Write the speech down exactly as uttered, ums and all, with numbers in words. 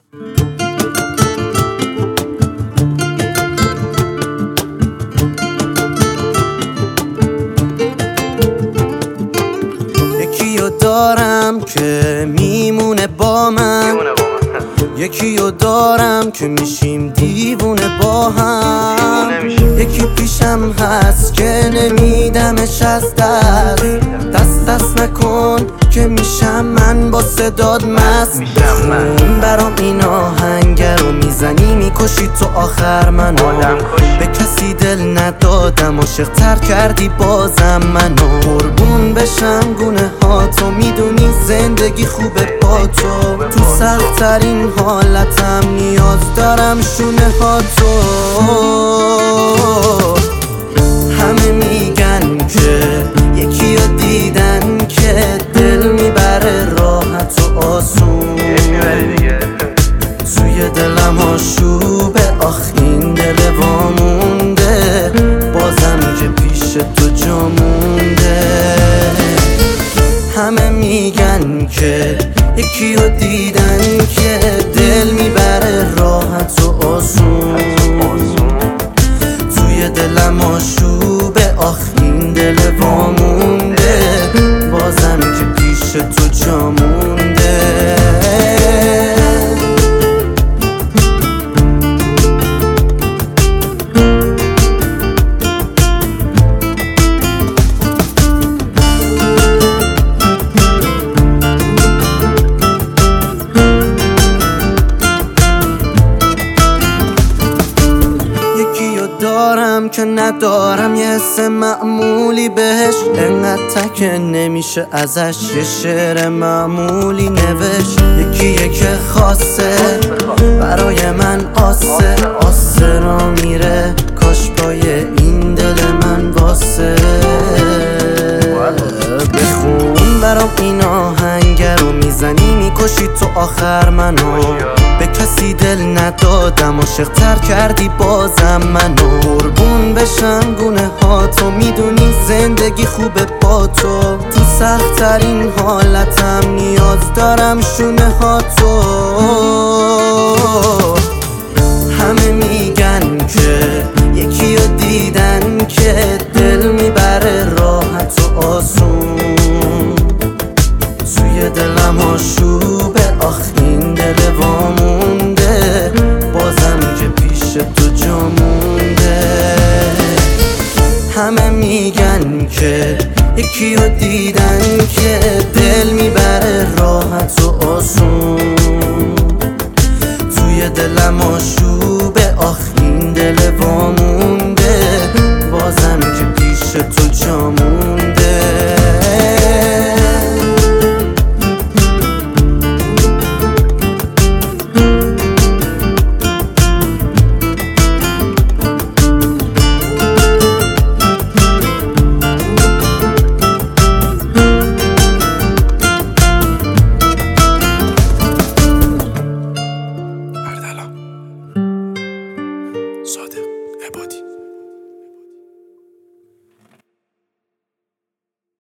یکیو دارم که میمونه با من، یکیو دارم که میشیم دیوونه با هم. یکی پیشم هست که نمیدمش از دست، دست دست نکن که میشم من با صداد مست. خون برام این آهنگر رو میزنی میکشی تو آخر منو. به کسی دل ندادم عاشق تر کردی بازم منو. قربون بشم گونه ها تو میدونی زندگی خوبه با تو. تو سخت ترین حالتم نیاز دارم شونه ها تو. همه میگن که یکی رو دیدن که دل میبره راحت و آسون. توی دلم آشوبه آخ این دل وامونده، بازم که پیش تو جا مونده. همه میگن که یکی رو دیدن که دل میبره راحت و آسون. توی دلم آشوبه آخ این دل وامونده، بازم که پیش تو جا مونده. دارم که ندارم یه حس معمولی بهش، انقدر تکه نمیشه ازش یه شعر معمولی نوشت. یکیه که خاصه برای من آسه، آسه را میره کاش پای این دل من واسه. بخون برام این آهنگر رو میزنی میکشی تو آخر منو. به کسی دل ندادم عاشق تر کردی بازم منو. قربون بشم گونه ها تو میدونی زندگی خوبه با تو. تو سخت ترین حالتم نیاز دارم شونه ها تو. همه میگن که یکی رو دیدن که دل میبره راحت و آسون. توی دلم آشوبه آخ این دل وامونده، بازم که پیش تو جا مونده. همه میگن که یکی رو دیدن که دل میبره راحت و آسون. توی دلم آشوبه آخ این دل وامونده.